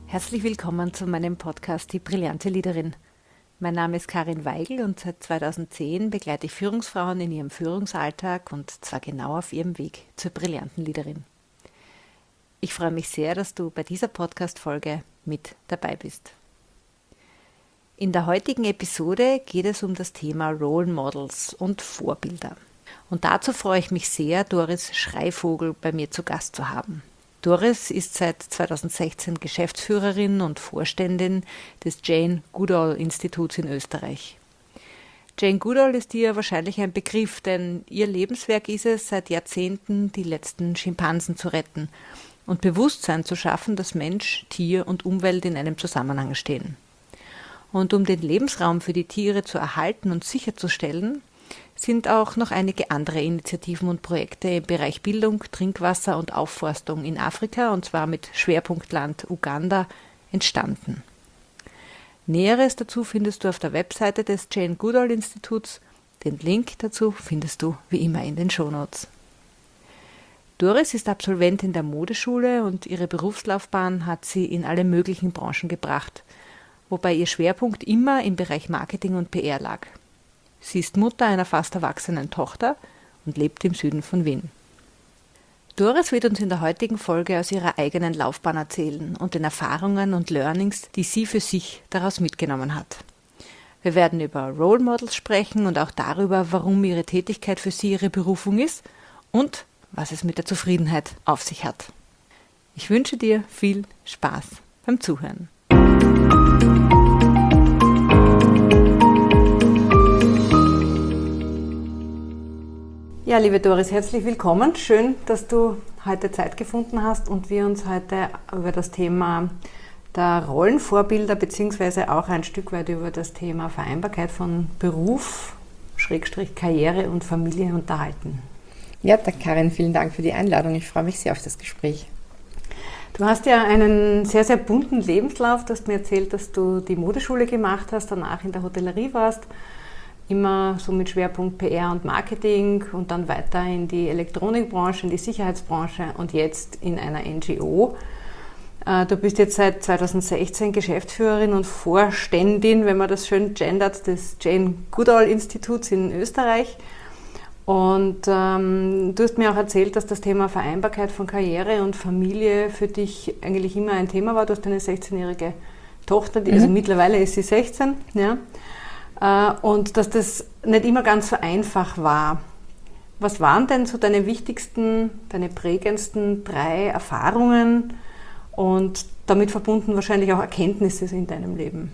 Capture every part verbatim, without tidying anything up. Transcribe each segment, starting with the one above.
Herzlich willkommen zu meinem Podcast Die brillante Leaderin. Mein Name ist Karin Weigel und seit zweitausendzehn begleite ich Führungsfrauen in ihrem Führungsalltag und zwar genau auf ihrem Weg zur brillanten Leaderin. Ich freue mich sehr, dass du bei dieser Podcast-Folge mit dabei bist. In der heutigen Episode geht es um das Thema Role Models und Vorbilder. Und dazu freue ich mich sehr, Doris Schreivogel bei mir zu Gast zu haben. Doris ist seit zweitausendsechzehn Geschäftsführerin und Vorständin des Jane Goodall Instituts in Österreich. Jane Goodall ist dir wahrscheinlich ein Begriff, denn ihr Lebenswerk ist es, seit Jahrzehnten die letzten Schimpansen zu retten und Bewusstsein zu schaffen, dass Mensch, Tier und Umwelt in einem Zusammenhang stehen. Und um den Lebensraum für die Tiere zu erhalten und sicherzustellen, sind auch noch einige andere Initiativen und Projekte im Bereich Bildung, Trinkwasser und Aufforstung in Afrika, und zwar mit Schwerpunktland Uganda, entstanden. Näheres dazu findest du auf der Webseite des Jane Goodall Instituts. Den Link dazu findest du wie immer in den Shownotes. Doris ist Absolventin der Modeschule und ihre Berufslaufbahn hat sie in alle möglichen Branchen gebracht, wobei ihr Schwerpunkt immer im Bereich Marketing und P R lag. Sie ist Mutter einer fast erwachsenen Tochter und lebt im Süden von Wien. Doris wird uns in der heutigen Folge aus ihrer eigenen Laufbahn erzählen und den Erfahrungen und Learnings, die sie für sich daraus mitgenommen hat. Wir werden über Role Models sprechen und auch darüber, warum ihre Tätigkeit für sie ihre Berufung ist und was es mit der Zufriedenheit auf sich hat. Ich wünsche dir viel Spaß beim Zuhören. Ja, liebe Doris, herzlich willkommen. Schön, dass du heute Zeit gefunden hast und wir uns heute über das Thema der Rollenvorbilder beziehungsweise auch ein Stück weit über das Thema Vereinbarkeit von Beruf, Schrägstrich Karriere und Familie unterhalten. Ja, Karin, vielen Dank für die Einladung. Ich freue mich sehr auf das Gespräch. Du hast ja einen sehr, sehr bunten Lebenslauf. Du hast mir erzählt, dass du die Modeschule gemacht hast, danach in der Hotellerie warst. Immer so mit Schwerpunkt P R und Marketing und dann weiter in die Elektronikbranche, in die Sicherheitsbranche und jetzt in einer N G O. Du bist jetzt seit zweitausendsechzehn Geschäftsführerin und Vorständin, wenn man das schön gendert, des Jane Goodall Instituts in Österreich. Und ähm, du hast mir auch erzählt, dass das Thema Vereinbarkeit von Karriere und Familie für dich eigentlich immer ein Thema war. Du hast eine sechzehnjährige Tochter, die, mhm. also mittlerweile ist sie sechzehn, ja. Und dass das nicht immer ganz so einfach war. Was waren denn so deine wichtigsten, deine prägendsten drei Erfahrungen und damit verbunden wahrscheinlich auch Erkenntnisse in deinem Leben?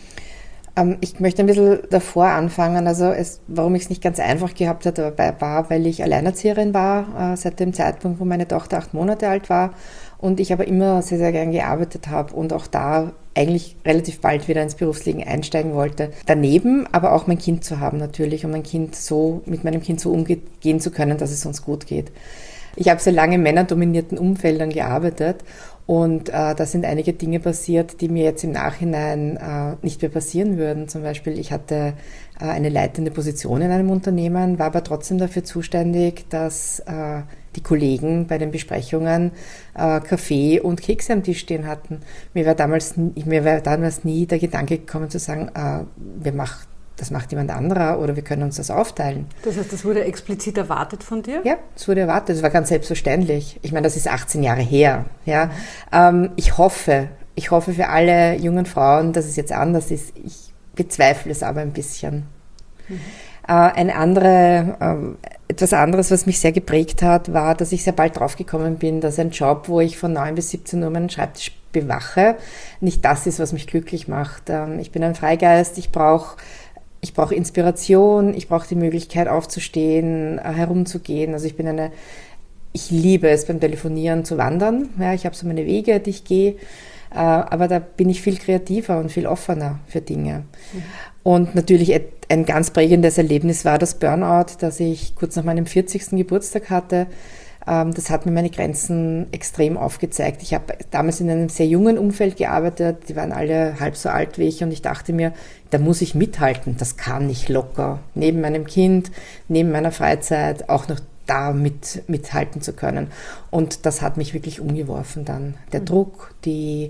Ich möchte ein bisschen davor anfangen. Also es, warum ich es nicht ganz einfach gehabt hatte, war, weil ich Alleinerzieherin war, seit dem Zeitpunkt, wo meine Tochter acht Monate alt war und ich aber immer sehr, sehr gern gearbeitet habe und auch da eigentlich relativ bald wieder ins Berufsleben einsteigen wollte. Daneben aber auch mein Kind zu haben natürlich, um mein Kind so, mit meinem Kind so umgehen zu können, dass es uns gut geht. Ich habe sehr lange in männerdominierten Umfeldern gearbeitet und äh, da sind einige Dinge passiert, die mir jetzt im Nachhinein äh, nicht mehr passieren würden. Zum Beispiel, ich hatte äh, eine leitende Position in einem Unternehmen, war aber trotzdem dafür zuständig, dass äh, die Kollegen bei den Besprechungen äh, Kaffee und Kekse am Tisch stehen hatten. Mir war damals, mir war damals nie der Gedanke gekommen zu sagen, äh, wir machen das macht jemand anderer oder wir können uns das aufteilen. Das heißt, das wurde explizit erwartet von dir? Ja, das wurde erwartet. Das war ganz selbstverständlich. Ich meine, das ist achtzehn Jahre her. Ja. Ähm, ich hoffe, ich hoffe für alle jungen Frauen, dass es jetzt anders ist. Ich bezweifle es aber ein bisschen. Mhm. Äh, eine andere, äh, etwas anderes, was mich sehr geprägt hat, war, dass ich sehr bald draufgekommen bin, dass ein Job, wo ich von neun bis siebzehn Uhr meinen Schreibtisch bewache, nicht das ist, was mich glücklich macht. Ähm, ich bin ein Freigeist, ich brauche Ich brauche Inspiration, ich brauche die Möglichkeit aufzustehen, herumzugehen. Also ich bin eine, ich liebe es beim Telefonieren zu wandern. Ja, ich habe so meine Wege, die ich gehe, aber da bin ich viel kreativer und viel offener für Dinge. Mhm. Und natürlich ein ganz prägendes Erlebnis war das Burnout, das ich kurz nach meinem vierzigsten Geburtstag hatte. Das hat mir meine Grenzen extrem aufgezeigt. Ich habe damals in einem sehr jungen Umfeld gearbeitet, die waren alle halb so alt wie ich und ich dachte mir, da muss ich mithalten, das kann ich locker. Neben meinem Kind, neben meiner Freizeit auch noch da mit, mithalten zu können. Und das hat mich wirklich umgeworfen dann. Der mhm. Druck, die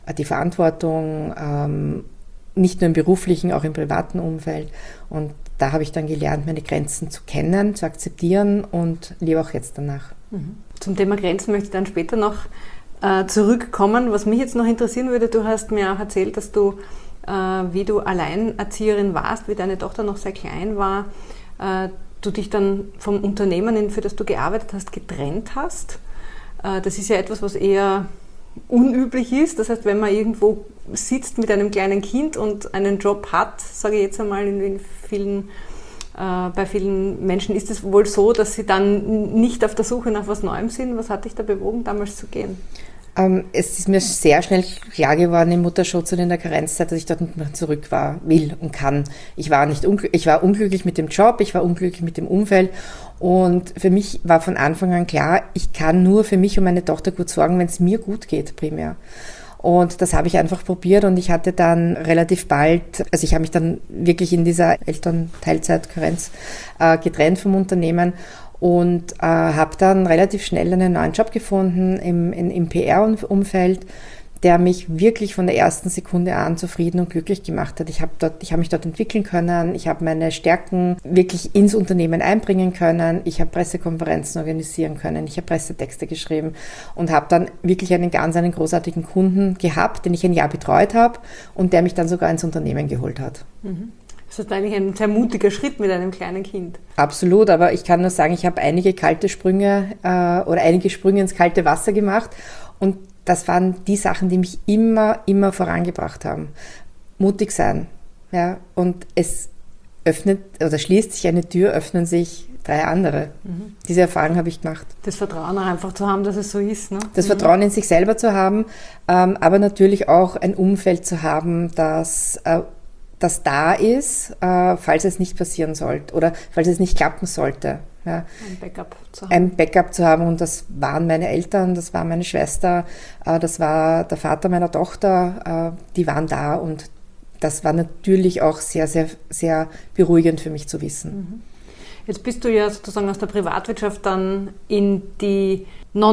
die Verantwortung, ähm, nicht nur im beruflichen, auch im privaten Umfeld. Und da habe ich dann gelernt, meine Grenzen zu kennen, zu akzeptieren und lebe auch jetzt danach. Zum Thema Grenzen möchte ich dann später noch äh, zurückkommen. Was mich jetzt noch interessieren würde, du hast mir auch erzählt, dass du, äh, wie du Alleinerzieherin warst, wie deine Tochter noch sehr klein war, äh, du dich dann vom Unternehmen, für das du gearbeitet hast, getrennt hast. Äh, das ist ja etwas, was eher unüblich ist. Das heißt, wenn man irgendwo sitzt mit einem kleinen Kind und einen Job hat, sage ich jetzt einmal, in, in vielen, äh, bei vielen Menschen ist es wohl so, dass sie dann nicht auf der Suche nach was Neuem sind. Was hat dich da bewogen, damals zu gehen? Ähm, es ist mir sehr schnell klar geworden im Mutterschutz und in der Karenzzeit, dass ich dort nicht mehr zurück war, will und kann. Ich war nicht ungl- ich war unglücklich mit dem Job, ich war unglücklich mit dem Umfeld. Und für mich war von Anfang an klar, ich kann nur für mich und meine Tochter gut sorgen, wenn es mir gut geht, primär. Und das habe ich einfach probiert und ich hatte dann relativ bald, also ich habe mich dann wirklich in dieser Elternteilzeit-Karenz äh, getrennt vom Unternehmen und äh, habe dann relativ schnell einen neuen Job gefunden im, in, im P R-Umfeld, der mich wirklich von der ersten Sekunde an zufrieden und glücklich gemacht hat. Ich habe dort, ich habe mich dort entwickeln können, ich habe meine Stärken wirklich ins Unternehmen einbringen können, ich habe Pressekonferenzen organisieren können, ich habe Pressetexte geschrieben und habe dann wirklich einen ganz einen großartigen Kunden gehabt, den ich ein Jahr betreut habe und der mich dann sogar ins Unternehmen geholt hat. Mhm. Das ist eigentlich ein sehr mutiger Schritt mit einem kleinen Kind. Absolut, aber ich kann nur sagen, ich habe einige kalte Sprünge äh, oder einige Sprünge ins kalte Wasser gemacht und das waren die Sachen, die mich immer, immer vorangebracht haben. Mutig sein, ja, und es öffnet oder schließt sich eine Tür, öffnen sich drei andere. Mhm. Diese Erfahrung habe ich gemacht. Das Vertrauen auch einfach zu haben, dass es so ist, ne? Das mhm. Vertrauen in sich selber zu haben, ähm, aber natürlich auch ein Umfeld zu haben, das, äh, das da ist, äh, falls es nicht passieren sollte oder falls es nicht klappen sollte. Ja. Ein Backup zu haben. Ein Backup zu haben und das waren meine Eltern, das war meine Schwester, äh, das war der Vater meiner Tochter, äh, die waren da und das war natürlich auch sehr, sehr, sehr beruhigend für mich zu wissen. Jetzt bist du ja sozusagen aus der Privatwirtschaft dann in die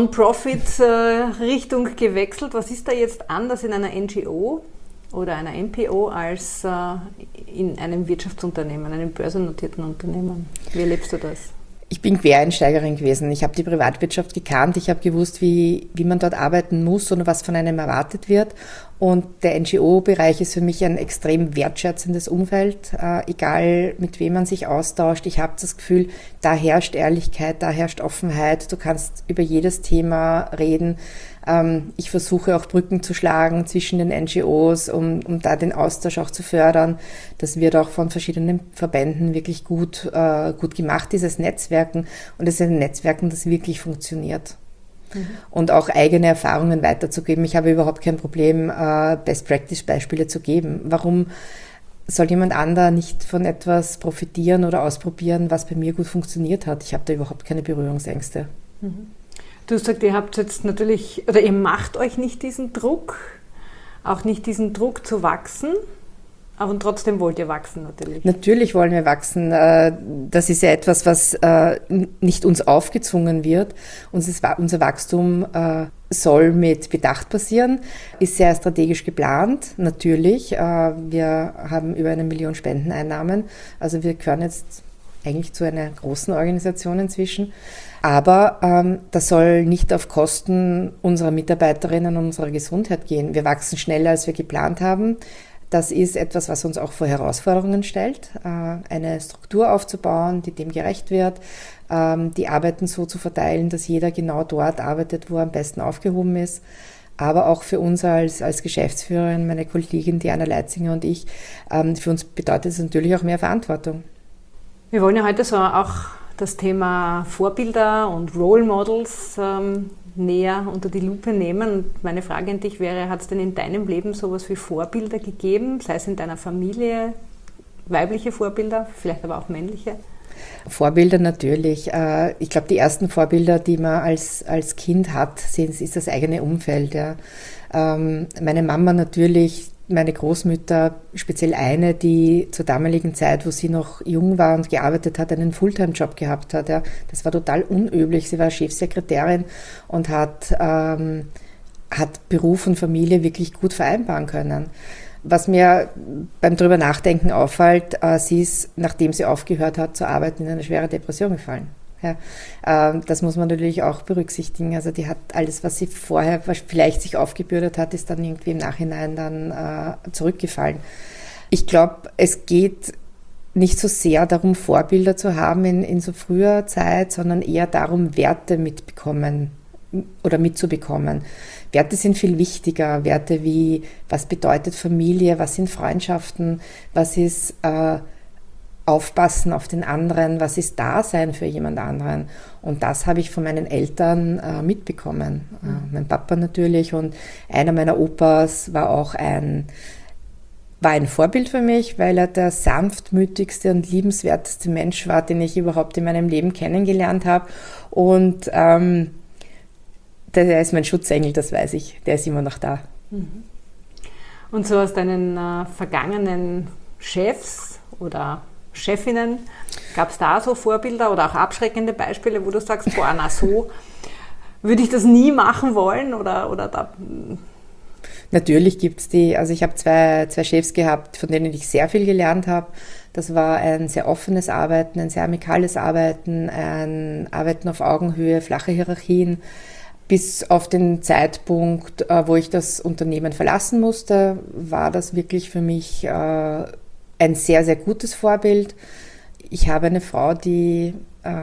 Non-Profit-Richtung gewechselt. Was ist da jetzt anders in einer N G O oder einer M P O als in einem Wirtschaftsunternehmen, einem börsennotierten Unternehmen? Wie erlebst du das? Ich bin Quereinsteigerin gewesen. Ich habe die Privatwirtschaft gekannt. Ich habe gewusst, wie, wie man dort arbeiten muss und was von einem erwartet wird. Und der N G O-Bereich ist für mich ein extrem wertschätzendes Umfeld, äh, egal mit wem man sich austauscht. Ich habe das Gefühl, da herrscht Ehrlichkeit, da herrscht Offenheit. Du kannst über jedes Thema reden. Ähm, ich versuche auch Brücken zu schlagen zwischen den N G Os, um, um da den Austausch auch zu fördern. Das wird auch von verschiedenen Verbänden wirklich gut, äh, gut gemacht, dieses Netzwerken. Und es ist ein Netzwerken, das wirklich funktioniert. Mhm. Und auch eigene Erfahrungen weiterzugeben. Ich habe überhaupt kein Problem, äh, Best-Practice-Beispiele zu geben. Warum soll jemand anderer nicht von etwas profitieren oder ausprobieren, was bei mir gut funktioniert hat? Ich habe da überhaupt keine Berührungsängste. Mhm. Du hast gesagt, ihr habt jetzt natürlich, oder ihr macht euch nicht diesen Druck, auch nicht diesen Druck zu wachsen, aber trotzdem wollt ihr wachsen natürlich. Natürlich wollen wir wachsen. Das ist ja etwas, was nicht uns aufgezwungen wird. Unser Wachstum soll mit Bedacht passieren, ist sehr strategisch geplant, natürlich. Wir haben über eine Million Spendeneinnahmen, also wir gehören jetzt eigentlich zu einer großen Organisation inzwischen. Aber ähm, das soll nicht auf Kosten unserer Mitarbeiterinnen und unserer Gesundheit gehen. Wir wachsen schneller, als wir geplant haben. Das ist etwas, was uns auch vor Herausforderungen stellt, äh, eine Struktur aufzubauen, die dem gerecht wird, ähm, die Arbeiten so zu verteilen, dass jeder genau dort arbeitet, wo er am besten aufgehoben ist. Aber auch für uns als, als Geschäftsführerin, meine Kollegin Diana Leitzinger und ich, ähm, für uns bedeutet es natürlich auch mehr Verantwortung. Wir wollen ja heute so auch das Thema Vorbilder und Role Models ähm, näher unter die Lupe nehmen. Und meine Frage an dich wäre, hat es denn in deinem Leben sowas wie Vorbilder gegeben, sei es in deiner Familie, weibliche Vorbilder, vielleicht aber auch männliche? Vorbilder natürlich. Ich glaube, die ersten Vorbilder, die man als, als Kind hat, ist das eigene Umfeld. Ja. Meine Mama natürlich, meine Großmütter, speziell eine, die zur damaligen Zeit, wo sie noch jung war und gearbeitet hat, einen Fulltime-Job gehabt hat. Ja. Das war total unüblich. Sie war Chefsekretärin und hat ähm, hat Beruf und Familie wirklich gut vereinbaren können. Was mir beim drüber nachdenken auffällt, äh, sie ist, nachdem sie aufgehört hat zu arbeiten, in eine schwere Depression gefallen. Ja, äh, das muss man natürlich auch berücksichtigen. Also die hat alles, was sie vorher vielleicht sich aufgebürdet hat, ist dann irgendwie im Nachhinein dann äh, zurückgefallen. Ich glaube, es geht nicht so sehr darum, Vorbilder zu haben in, in so früher Zeit, sondern eher darum, Werte mitbekommen oder mitzubekommen. Werte sind viel wichtiger. Werte wie, was bedeutet Familie, was sind Freundschaften, was ist äh, Aufpassen auf den anderen, was ist Dasein für jemand anderen. Und das habe ich von meinen Eltern äh, mitbekommen. Mhm. Äh, mein Papa natürlich und einer meiner Opas war auch ein, war ein Vorbild für mich, weil er der sanftmütigste und liebenswerteste Mensch war, den ich überhaupt in meinem Leben kennengelernt habe. Und ähm, der ist mein Schutzengel, das weiß ich. Der ist immer noch da. Und so aus deinen äh, vergangenen Chefs oder Chefinnen, gab es da so Vorbilder oder auch abschreckende Beispiele, wo du sagst, boah, na so würde ich das nie machen wollen? Oder, oder da... Natürlich gibt es die. Also ich habe zwei, zwei Chefs gehabt, von denen ich sehr viel gelernt habe. Das war ein sehr offenes Arbeiten, ein sehr amikales Arbeiten, ein Arbeiten auf Augenhöhe, flache Hierarchien. Bis auf den Zeitpunkt, wo ich das Unternehmen verlassen musste, war das wirklich für mich ein sehr, sehr gutes Vorbild. Ich habe eine Frau, die,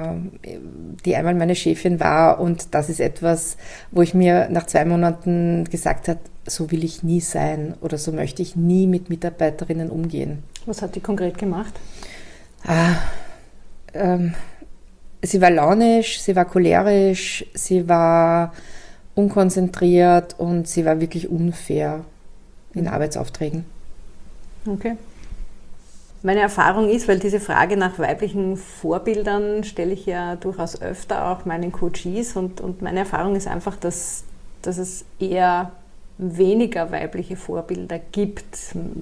die einmal meine Chefin war und das ist etwas, wo ich mir nach zwei Monaten gesagt habe, so will ich nie sein oder so möchte ich nie mit Mitarbeiterinnen umgehen. Was hat die konkret gemacht? Ah, ähm, Sie war launisch, sie war cholerisch, sie war unkonzentriert und sie war wirklich unfair in Arbeitsaufträgen. Okay. Meine Erfahrung ist, weil diese Frage nach weiblichen Vorbildern stelle ich ja durchaus öfter auch meinen Coaches und, und meine Erfahrung ist einfach, dass, dass es eher weniger weibliche Vorbilder gibt.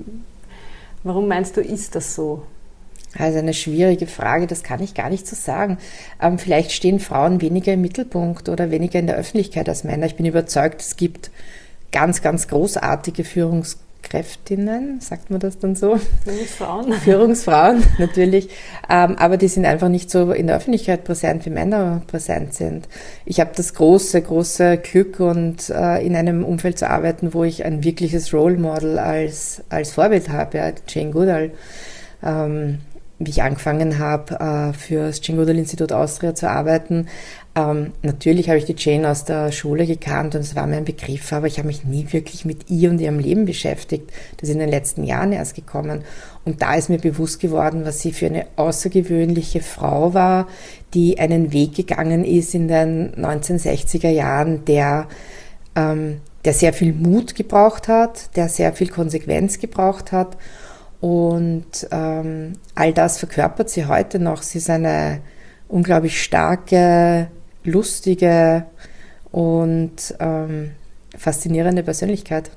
Warum meinst du, ist das so? Also eine schwierige Frage, das kann ich gar nicht so sagen. Ähm, vielleicht stehen Frauen weniger im Mittelpunkt oder weniger in der Öffentlichkeit als Männer. Ich bin überzeugt, es gibt ganz, ganz großartige Führungskräftinnen, sagt man das dann so? Führungsfrauen. Führungsfrauen, natürlich. Ähm, aber die sind einfach nicht so in der Öffentlichkeit präsent, wie Männer präsent sind. Ich habe das große, große Glück, und äh, in einem Umfeld zu arbeiten, wo ich ein wirkliches Role Model als, als Vorbild habe, ja, Jane Goodall. Ähm, wie ich angefangen habe, äh, für das Jane Goodall Institut Austria zu arbeiten. Ähm, natürlich habe ich die Jane aus der Schule gekannt und es war mir ein Begriff, aber ich habe mich nie wirklich mit ihr und ihrem Leben beschäftigt. Das ist in den letzten Jahren erst gekommen. Und da ist mir bewusst geworden, was sie für eine außergewöhnliche Frau war, die einen Weg gegangen ist in den neunzehnhundertsechziger Jahren, der, ähm, der sehr viel Mut gebraucht hat, der sehr viel Konsequenz gebraucht hat. Und ähm, all das verkörpert sie heute noch. Sie ist eine unglaublich starke, lustige und ähm, faszinierende Persönlichkeit.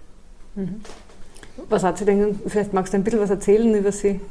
Was hat sie denn, vielleicht magst du ein bisschen was erzählen über sie?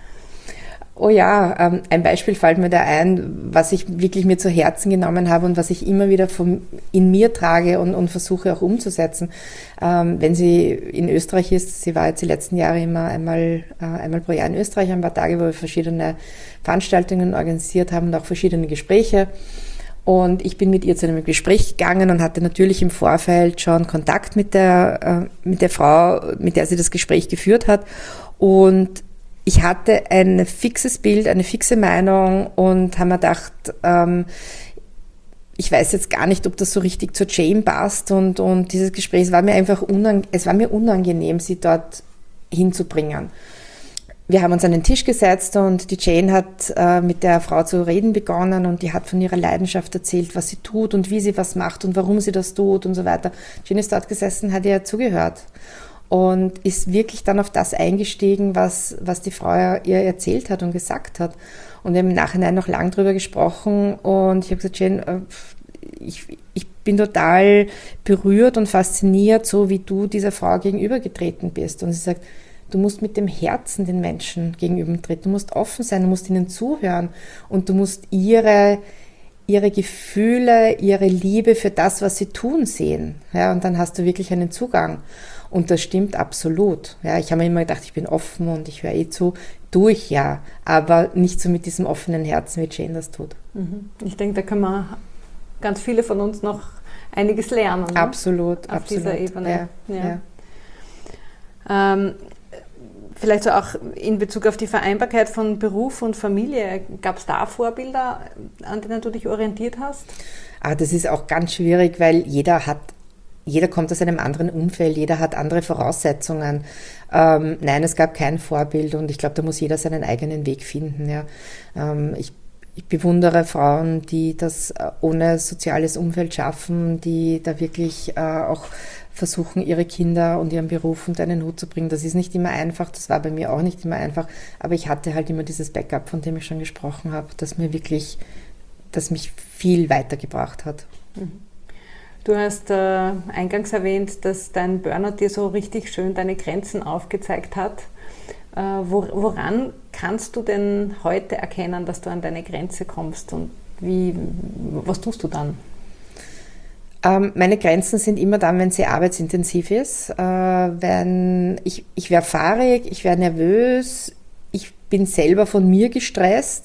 Oh ja, ähm, ein Beispiel fällt mir da ein, was ich wirklich mir zu Herzen genommen habe und was ich immer wieder vom, in mir trage und, und versuche auch umzusetzen. Ähm, wenn sie in Österreich ist, sie war jetzt die letzten Jahre immer einmal, äh, einmal pro Jahr in Österreich, ein paar Tage, wo wir verschiedene Veranstaltungen organisiert haben und auch verschiedene Gespräche. Und ich bin mit ihr zu einem Gespräch gegangen und hatte natürlich im Vorfeld schon Kontakt mit der, äh, mit der Frau, mit der sie das Gespräch geführt hat. Und ich hatte ein fixes Bild, eine fixe Meinung und habe mir gedacht, ähm, ich weiß jetzt gar nicht, ob das so richtig zur Jane passt, und, und dieses Gespräch, es war mir einfach unang- es war mir unangenehm, sie dort hinzubringen. Wir haben uns an den Tisch gesetzt und die Jane hat äh, mit der Frau zu reden begonnen und die hat von ihrer Leidenschaft erzählt, was sie tut und wie sie was macht und warum sie das tut und so weiter. Jane ist dort gesessen, hat ihr zugehört. Und ist wirklich dann auf das eingestiegen, was, was die Frau ihr erzählt hat und gesagt hat. Und wir haben im Nachhinein noch lang drüber gesprochen und ich habe gesagt, Jane, ich, ich bin total berührt und fasziniert, so wie du dieser Frau gegenübergetreten bist. Und sie sagt, du musst mit dem Herzen den Menschen gegenübertreten, du musst offen sein, du musst ihnen zuhören und du musst ihre, ihre Gefühle, ihre Liebe für das, was sie tun, sehen. Ja, und dann hast du wirklich einen Zugang. Und das stimmt absolut. Ja, ich habe mir immer gedacht, ich bin offen und ich höre eh zu. Tue ich ja, aber nicht so mit diesem offenen Herzen, wie Jane das tut. Ich denke, da können wir ganz viele von uns noch einiges lernen. Ne? Absolut, auf absolut. dieser Ebene. Ja, ja. Ja. Ähm, vielleicht so auch in Bezug auf die Vereinbarkeit von Beruf und Familie. Gab es da Vorbilder, an denen du dich orientiert hast? Ah, das ist auch ganz schwierig, weil jeder hat Jeder kommt aus einem anderen Umfeld, jeder hat andere Voraussetzungen. Ähm, nein, es gab kein Vorbild und ich glaube, da muss jeder seinen eigenen Weg finden. Ja. Ähm, ich, ich bewundere Frauen, die das ohne soziales Umfeld schaffen, die da wirklich äh, auch versuchen, ihre Kinder und ihren Beruf unter einen Hut zu bringen. Das ist nicht immer einfach, das war bei mir auch nicht immer einfach, aber ich hatte halt immer dieses Backup, von dem ich schon gesprochen habe, das mir wirklich, das mich viel weitergebracht hat. Mhm. Du hast äh, eingangs erwähnt, dass dein Burnout dir so richtig schön deine Grenzen aufgezeigt hat. Äh, wo, woran kannst du denn heute erkennen, dass du an deine Grenze kommst und wie, was tust du dann? Ähm, meine Grenzen sind immer dann, wenn sie arbeitsintensiv ist. Äh, wenn ich, ich werde fahrig, ich werde nervös, ich bin selber von mir gestresst.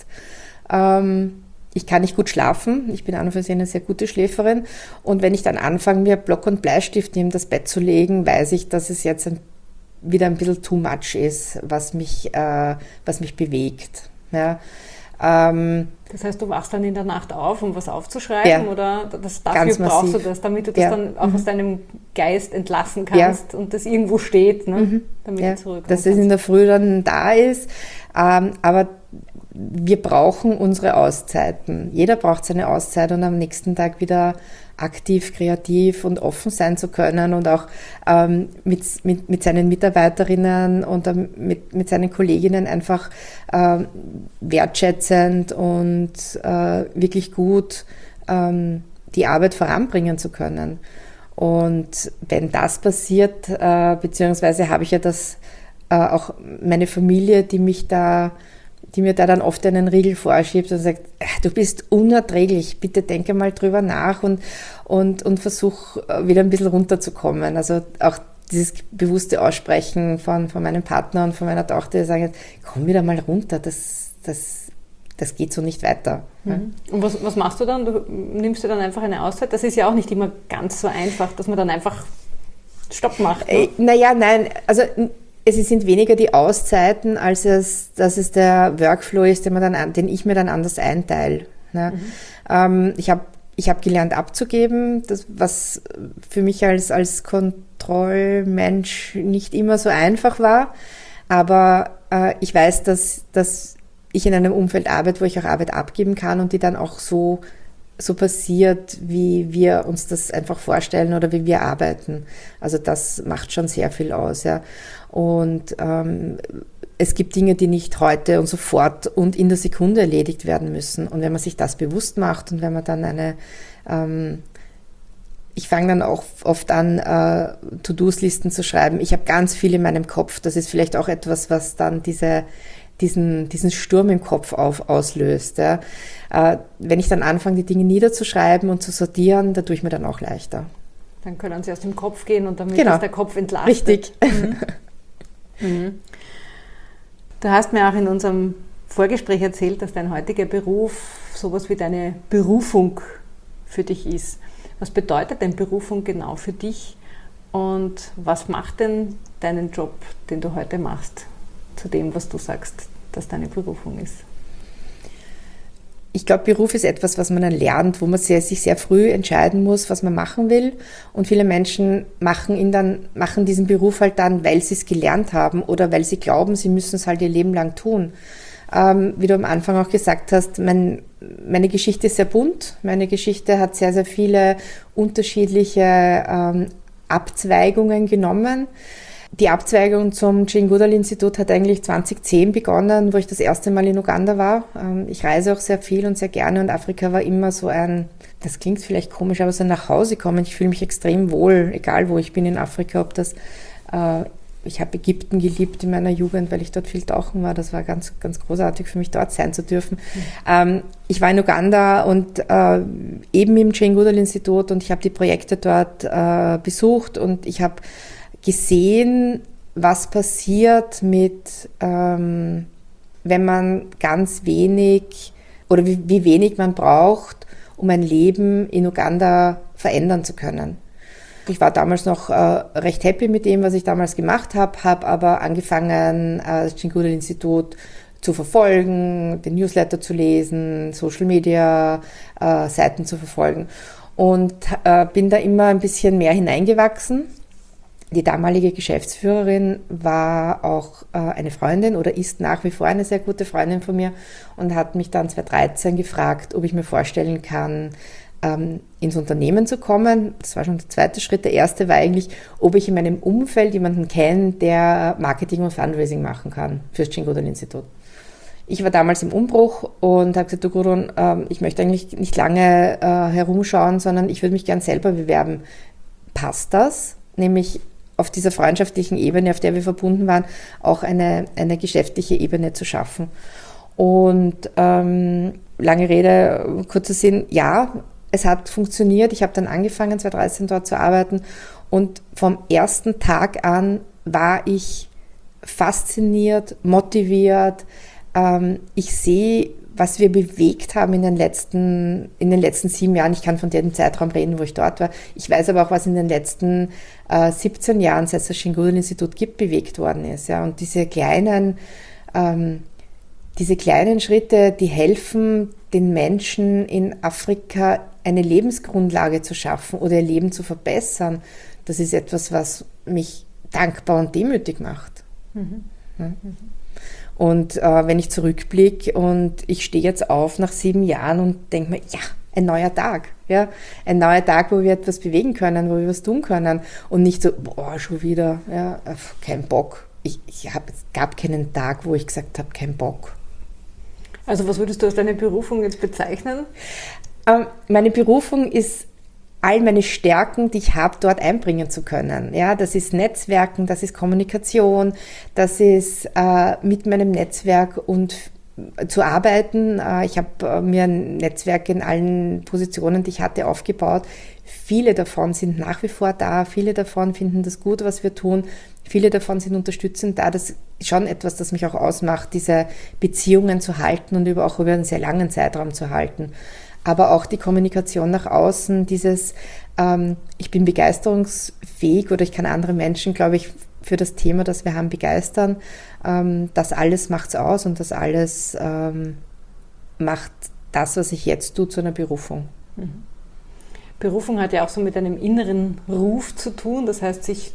Ähm, Ich kann nicht gut schlafen. Ich bin an und für sich eine sehr gute Schläferin. Und wenn ich dann anfange, mir Block und Bleistift neben das Bett zu legen, weiß ich, dass es jetzt ein, wieder ein bisschen too much ist, was mich, äh, was mich bewegt. Ja. Ähm, das heißt, du wachst dann in der Nacht auf, um was aufzuschreiben? Ja, oder das, dafür brauchst du das, damit du das ja. dann auch mhm. aus deinem Geist entlassen kannst ja. und das irgendwo steht, ne? mhm. damit ja. du zurückkommst. Dass es in der Früh dann da ist. Ähm, aber wir brauchen unsere Auszeiten. Jeder braucht seine Auszeit und am nächsten Tag wieder aktiv, kreativ und offen sein zu können und auch ähm, mit, mit, mit seinen Mitarbeiterinnen und ähm, mit, mit seinen Kolleginnen einfach ähm, wertschätzend und äh, wirklich gut ähm, die Arbeit voranbringen zu können. Und wenn das passiert, äh, beziehungsweise habe ich ja das äh, auch meine Familie, die mich da die mir da dann oft einen Riegel vorschiebt und sagt, du bist unerträglich, bitte denke mal drüber nach und, und, und versuch wieder ein bisschen runterzukommen. Also auch dieses bewusste Aussprechen von, von meinem Partner und von meiner Tochter, die sagen, komm wieder mal runter, das, das, das geht so nicht weiter. Mhm. Und was, was machst du dann? Du nimmst du dann einfach eine Auszeit? Das ist ja auch nicht immer ganz so einfach, dass man dann einfach Stopp macht. Ne? Äh, naja, nein, also es sind weniger die Auszeiten, als es, dass es der Workflow ist, den, man dann, den ich mir dann anders einteile. Ne? Mhm. Ähm, ich habe ich hab gelernt abzugeben, das, was für mich als, als Kontrollmensch nicht immer so einfach war. Aber äh, ich weiß, dass, dass ich in einem Umfeld arbeite, wo ich auch Arbeit abgeben kann und die dann auch so so passiert, wie wir uns das einfach vorstellen oder wie wir arbeiten. Also das macht schon sehr viel aus. Ja. Und ähm, es gibt Dinge, die nicht heute und sofort und in der Sekunde erledigt werden müssen. Und wenn man sich das bewusst macht und wenn man dann eine, ähm, ich fange dann auch oft an, äh, To-Dos-Listen zu schreiben. Ich habe ganz viel in meinem Kopf. Das ist vielleicht auch etwas, was dann diese diesen, diesen Sturm im Kopf auf, auslöst. Ja. Äh, wenn ich dann anfange, die Dinge niederzuschreiben und zu sortieren, da tue ich mir dann auch leichter. Dann können sie aus dem Kopf gehen und damit genau. ist der Kopf entlastet. Richtig. Mhm. Mhm. Du hast mir auch in unserem Vorgespräch erzählt, dass dein heutiger Beruf sowas wie deine Berufung für dich ist. Was bedeutet denn Berufung genau für dich und was macht denn deinen Job, den du heute machst, zu dem, was du sagst, dass deine Berufung ist? Ich glaube, Beruf ist etwas, was man dann lernt, wo man sehr, sich sehr früh entscheiden muss, was man machen will. Und viele Menschen machen, ihn dann, machen diesen Beruf halt dann, weil sie es gelernt haben oder weil sie glauben, sie müssen es halt ihr Leben lang tun. Ähm, wie du am Anfang auch gesagt hast, mein, meine Geschichte ist sehr bunt. Meine Geschichte hat sehr, sehr viele unterschiedliche ähm, Abzweigungen genommen. Die Abzweigung zum Jane Goodall Institut hat eigentlich zwanzig zehn begonnen, wo ich das erste Mal in Uganda war. Ich reise auch sehr viel und sehr gerne und Afrika war immer so ein, das klingt vielleicht komisch, aber so ein Nachhause kommen. Ich fühle mich extrem wohl, egal wo ich bin in Afrika, ob das äh, ich habe Ägypten geliebt in meiner Jugend, weil ich dort viel tauchen war. Das war ganz, ganz großartig für mich, dort sein zu dürfen. Mhm. Ähm, ich war in Uganda und äh, eben im Jane Goodall Institut und ich habe die Projekte dort äh, besucht und ich habe gesehen, was passiert mit, ähm, wenn man ganz wenig oder wie, wie wenig man braucht, um ein Leben in Uganda verändern zu können. Ich war damals noch äh, recht happy mit dem, was ich damals gemacht habe, habe aber angefangen, äh, das Jane Goodall Institut zu verfolgen, den Newsletter zu lesen, Social Media äh, Seiten zu verfolgen und äh, bin da immer ein bisschen mehr hineingewachsen. Die damalige Geschäftsführerin war auch äh, eine Freundin oder ist nach wie vor eine sehr gute Freundin von mir und hat mich dann zweitausenddreizehn gefragt, ob ich mir vorstellen kann, ähm, ins Unternehmen zu kommen. Das war schon der zweite Schritt. Der erste war eigentlich, ob ich in meinem Umfeld jemanden kenne, der Marketing und Fundraising machen kann für das Jane Goodall Institut. Ich war damals im Umbruch und habe gesagt, du Gudrun, ähm, ich möchte eigentlich nicht lange äh, herumschauen, sondern ich würde mich gern selber bewerben. Passt das? Nämlich auf dieser freundschaftlichen Ebene, auf der wir verbunden waren, auch eine, eine geschäftliche Ebene zu schaffen. Und ähm, lange Rede, kurzer Sinn, ja, es hat funktioniert. Ich habe dann angefangen, zweitausenddreizehn dort zu arbeiten und vom ersten Tag an war ich fasziniert, motiviert. Ähm, ich sehe, was wir bewegt haben in den letzten, in den letzten sieben Jahren. Ich kann von dem Zeitraum reden, wo ich dort war. Ich weiß aber auch, was in den letzten äh, siebzehn Jahren, seit es das Jane Goodall Institut gibt, bewegt worden ist. Ja. Und diese kleinen, ähm, diese kleinen Schritte, die helfen den Menschen in Afrika eine Lebensgrundlage zu schaffen oder ihr Leben zu verbessern. Das ist etwas, was mich dankbar und demütig macht. Mhm. Ja. Mhm. Und äh, wenn ich zurückblicke und ich stehe jetzt auf nach sieben Jahren und denke mir, ja, ein neuer Tag. Ja? Ein neuer Tag, wo wir etwas bewegen können, wo wir was tun können. Und nicht so, boah, schon wieder, ja, kein Bock. Ich, ich hab, es gab keinen Tag, wo ich gesagt habe, kein Bock. Also was würdest du als deine Berufung jetzt bezeichnen? Ähm, meine Berufung ist, all meine Stärken, die ich habe, dort einbringen zu können. Ja, das ist Netzwerken, das ist Kommunikation, das ist äh, mit meinem Netzwerk und f- zu arbeiten. Äh, ich habe äh, mir ein Netzwerk in allen Positionen, die ich hatte, aufgebaut. Viele davon sind nach wie vor da, viele davon finden das gut, was wir tun, viele davon sind unterstützend da. Das ist schon etwas, das mich auch ausmacht, diese Beziehungen zu halten und über, auch über einen sehr langen Zeitraum zu halten. Aber auch die Kommunikation nach außen, dieses, ähm, ich bin begeisterungsfähig oder ich kann andere Menschen, glaube ich, für das Thema, das wir haben, begeistern. Ähm, das alles macht's aus und das alles ähm, macht das, was ich jetzt tue, zu einer Berufung. Mhm. Berufung hat ja auch so mit einem inneren Ruf zu tun, das heißt, sich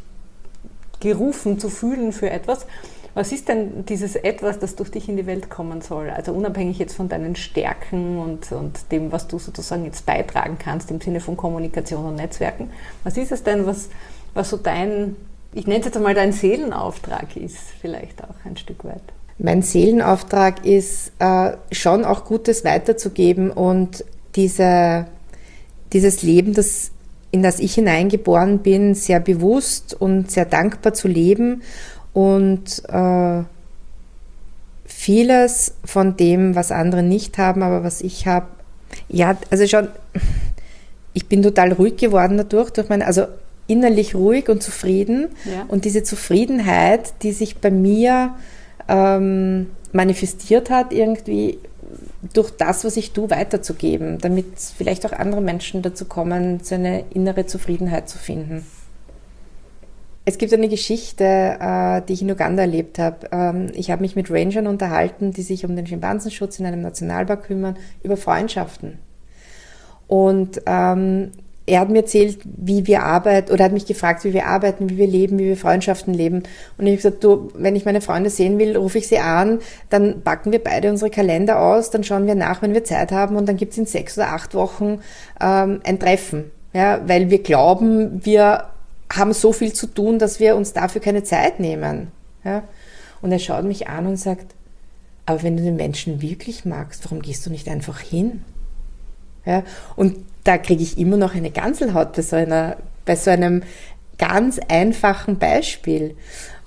gerufen zu fühlen für etwas. Was ist denn dieses Etwas, das durch dich in die Welt kommen soll? Also unabhängig jetzt von deinen Stärken und, und dem, was du sozusagen jetzt beitragen kannst im Sinne von Kommunikation und Netzwerken. Was ist es denn, was, was so dein, ich nenne es jetzt einmal dein Seelenauftrag ist, vielleicht auch ein Stück weit? Mein Seelenauftrag ist äh, schon auch Gutes weiterzugeben und diese, dieses Leben, das, in das ich hineingeboren bin, sehr bewusst und sehr dankbar zu leben. Und äh, vieles von dem, was andere nicht haben, aber was ich habe, ja, also schon, ich bin total ruhig geworden dadurch, durch meine, also innerlich ruhig und zufrieden. Ja. Und diese Zufriedenheit, die sich bei mir ähm, manifestiert hat, irgendwie durch das, was ich tue, weiterzugeben, damit vielleicht auch andere Menschen dazu kommen, so eine innere Zufriedenheit zu finden. Es gibt eine Geschichte, äh, die ich in Uganda erlebt habe. Ähm, ich habe mich mit Rangern unterhalten, die sich um den Schimpansenschutz in einem Nationalpark kümmern, über Freundschaften. Und ähm, er hat mir erzählt, wie wir arbeiten, oder hat mich gefragt, wie wir arbeiten, wie wir leben, wie wir Freundschaften leben. Und ich habe gesagt, du, wenn ich meine Freunde sehen will, rufe ich sie an, dann packen wir beide unsere Kalender aus, dann schauen wir nach, wenn wir Zeit haben, und dann gibt es in sechs oder acht Wochen ähm, ein Treffen. Ja, weil wir glauben, wir haben so viel zu tun, dass wir uns dafür keine Zeit nehmen. Ja? Und er schaut mich an und sagt, aber wenn du den Menschen wirklich magst, warum gehst du nicht einfach hin? Ja? Und da kriege ich immer noch eine Gänsehaut bei so, einer, bei so einem ganz einfachen Beispiel.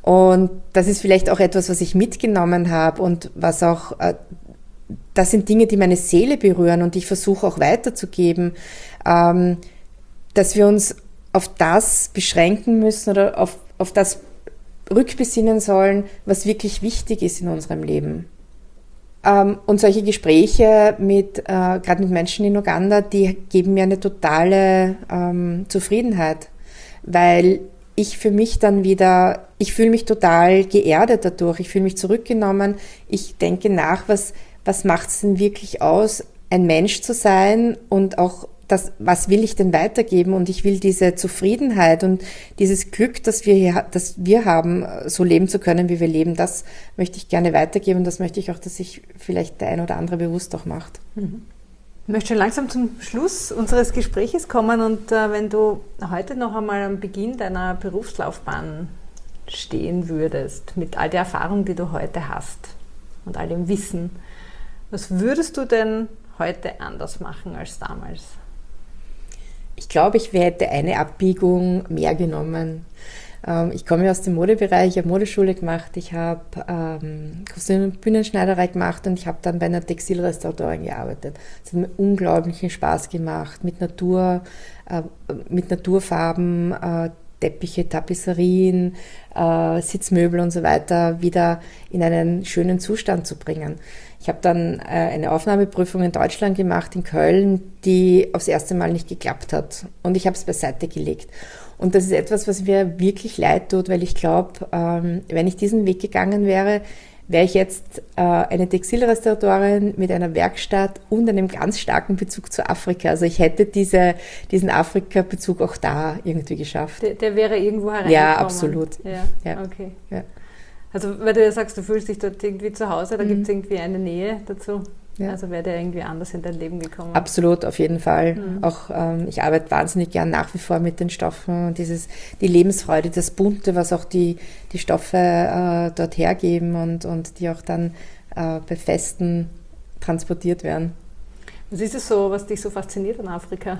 Und das ist vielleicht auch etwas, was ich mitgenommen habe und was auch, äh, das sind Dinge, die meine Seele berühren und ich versuche auch weiterzugeben, ähm, dass wir uns auf das beschränken müssen oder auf, auf das rückbesinnen sollen, was wirklich wichtig ist in unserem Leben. Ähm, und solche Gespräche mit, äh, gerade mit Menschen in Uganda, die geben mir eine totale ähm, Zufriedenheit, weil ich für mich dann wieder, ich fühle mich total geerdet dadurch, ich fühle mich zurückgenommen, ich denke nach, was, was macht es denn wirklich aus, ein Mensch zu sein und auch das, was will ich denn weitergeben, und ich will diese Zufriedenheit und dieses Glück, das wir hier, das wir haben, so leben zu können, wie wir leben, das möchte ich gerne weitergeben und das möchte ich auch, dass sich vielleicht der ein oder andere bewusst auch macht. Mhm. Ich möchte schon langsam zum Schluss unseres Gespräches kommen und äh, wenn du heute noch einmal am Beginn deiner Berufslaufbahn stehen würdest, mit all der Erfahrung, die du heute hast und all dem Wissen, was würdest du denn heute anders machen als damals? Ich glaube, ich hätte eine Abbiegung mehr genommen. Ähm, ich komme ja aus dem Modebereich, ich habe Modeschule gemacht, ich habe ähm, Kostüm- und Bühnenschneiderei gemacht und ich habe dann bei einer Textilrestauratorin gearbeitet. Es hat mir unglaublichen Spaß gemacht, mit Natur, äh, mit Naturfarben, äh, Teppiche, Tapisserien, äh, Sitzmöbel und so weiter wieder in einen schönen Zustand zu bringen. Ich habe dann äh, eine Aufnahmeprüfung in Deutschland gemacht, in Köln, die aufs erste Mal nicht geklappt hat. Und ich habe es beiseite gelegt. Und das ist etwas, was mir wirklich leid tut, weil ich glaube, ähm, wenn ich diesen Weg gegangen wäre, wäre ich jetzt äh, eine Textilrestauratorin mit einer Werkstatt und einem ganz starken Bezug zu Afrika. Also ich hätte diese, diesen Afrika-Bezug auch da irgendwie geschafft. Der, der wäre irgendwo hereingekommen? Ja, absolut. Ja, ja. Okay. Ja. Also weil du ja sagst, du fühlst dich dort irgendwie zu Hause, da Mhm. gibt es irgendwie eine Nähe dazu. Ja. Also wäre der irgendwie anders in dein Leben gekommen? Absolut, auf jeden Fall. Mhm. Auch ähm, ich arbeite wahnsinnig gern nach wie vor mit den Stoffen und dieses, die Lebensfreude, das Bunte, was auch die, die Stoffe äh, dort hergeben und, und die auch dann äh, bei Festen transportiert werden. Was ist es so, was dich so fasziniert an Afrika?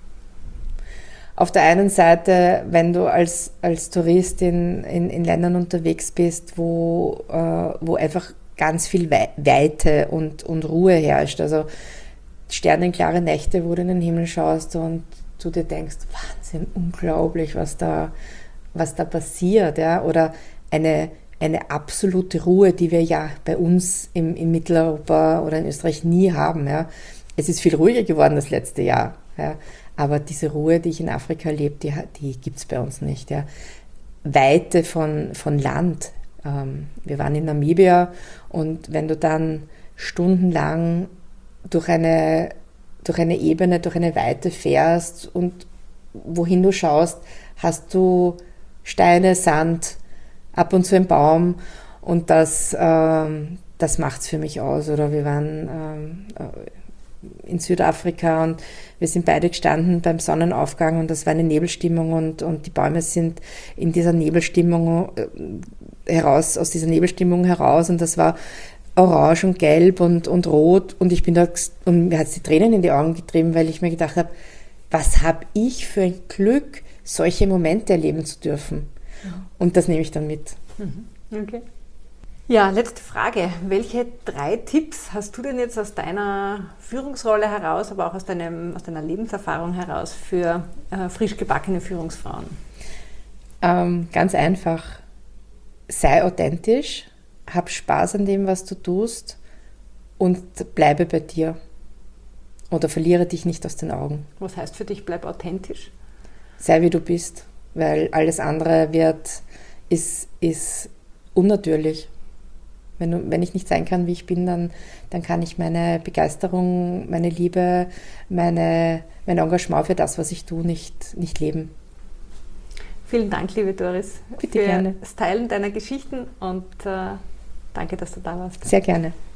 Auf der einen Seite, wenn du als, als Tourist in, in, in Ländern unterwegs bist, wo, äh, wo einfach ganz viel Weite und, und Ruhe herrscht. Also sternenklare Nächte, wo du in den Himmel schaust und du dir denkst, Wahnsinn, unglaublich, was da, was da passiert. Ja? Oder eine, eine absolute Ruhe, die wir ja bei uns im, in Mitteleuropa oder in Österreich nie haben. Ja? Es ist viel ruhiger geworden das letzte Jahr. Ja? Aber diese Ruhe, die ich in Afrika erlebe, die, die gibt es bei uns nicht. Ja? Weite von, von Land. Ähm, wir waren in Namibia und wenn du dann stundenlang durch eine, durch eine Ebene, durch eine Weite fährst und wohin du schaust, hast du Steine, Sand, ab und zu ein Baum und das, ähm, das macht es für mich aus. Oder wir waren ähm, in Südafrika und wir sind beide gestanden beim Sonnenaufgang und das war eine Nebelstimmung und, und die Bäume sind in dieser Nebelstimmung äh, heraus, aus dieser Nebelstimmung heraus und das war orange und gelb und, und rot und ich bin da, und mir hat es die Tränen in die Augen getrieben, weil ich mir gedacht habe, was habe ich für ein Glück, solche Momente erleben zu dürfen. Mhm. Und das nehme ich dann mit. Mhm. Okay. Ja, letzte Frage. Welche drei Tipps hast du denn jetzt aus deiner Führungsrolle heraus, aber auch aus, deinem, aus deiner Lebenserfahrung heraus für äh, frisch gebackene Führungsfrauen? Ähm, ganz einfach. Sei authentisch, hab Spaß an dem, was du tust und bleibe bei dir. Oder verliere dich nicht aus den Augen. Was heißt für dich, bleib authentisch? Sei wie du bist, weil alles andere wird, ist, ist unnatürlich. Wenn, du, wenn ich nicht sein kann, wie ich bin, dann, dann kann ich meine Begeisterung, meine Liebe, meine, mein Engagement für das, was ich tue, nicht, nicht leben. Vielen Dank, liebe Doris, Bitte für gerne. das Teilen deiner Geschichten und äh, danke, dass du da warst. Sehr gerne.